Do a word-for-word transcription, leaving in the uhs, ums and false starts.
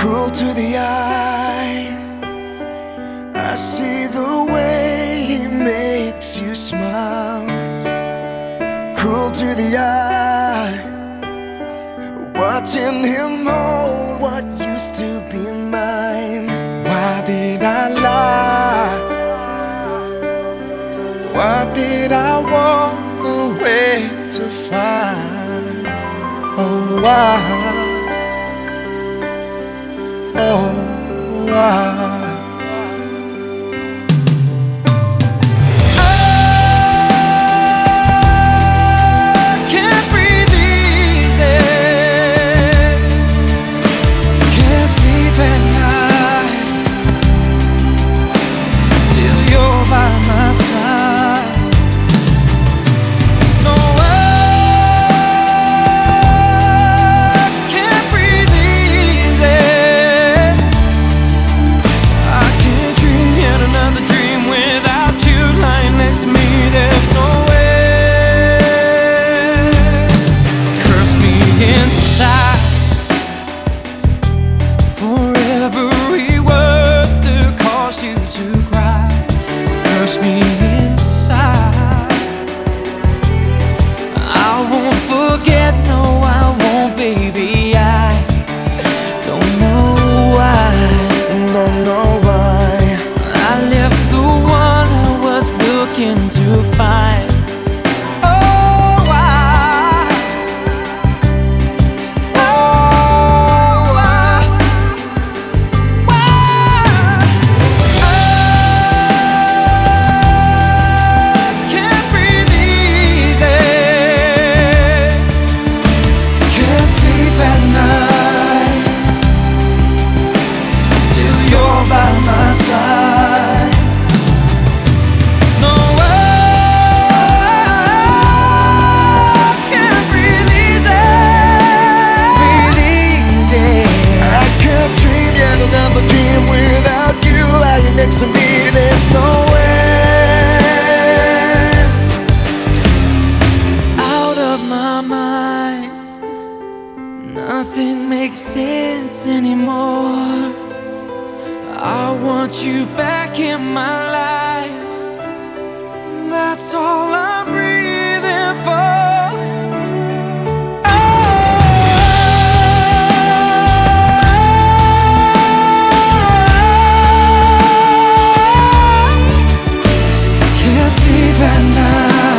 Cruel to the eye, I see the way he makes you smile. Cruel to the eye, watching him hold what used to be mine. Why did I lie? Why did I walk away to find? Oh, why? Oh, why? Curse me inside. I won't forget, no I won't, baby. I don't know why, don't know why I left the one I was looking to find. Next to me, there's no way. Out of my mind, nothing makes sense anymore. I want you back in my life. That's all I'm breathing for. Sleep at night.